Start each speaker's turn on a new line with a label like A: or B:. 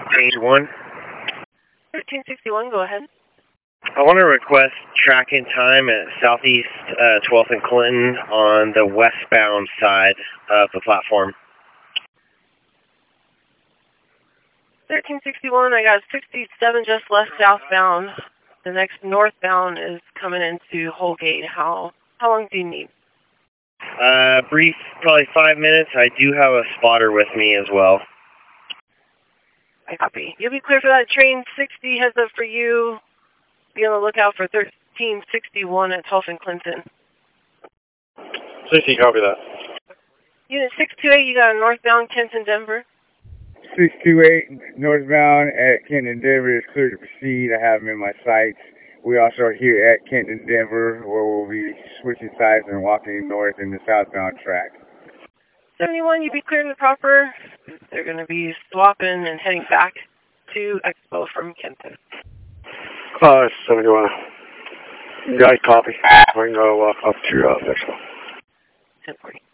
A: 1361.
B: 1361, go ahead.
A: I want to request track-in time at Southeast 12th and Clinton on the westbound side of the platform.
B: 1361, I got 67 just left southbound. The next northbound is coming into Holgate. How long do you need?
A: Brief, probably 5 minutes. I do have a spotter with me as well.
B: I copy. You'll be clear for that. Train 60 heads up for you. Be on the lookout for 1361 at 12th and Clinton.
C: 60, copy that.
B: Unit 628, you got a northbound Kenton, Denver.
D: 628 northbound at Kenton, Denver is clear to proceed. I have him in my sights. We also are here at Kenton, Denver, where we'll be switching sides and walking north in the southbound track.
B: 71, you be clear to the proper. They're going to be swapping and heading back to Expo from Kenton.
C: 71. Yeah, I copy. We can go up to Expo.
B: 1040.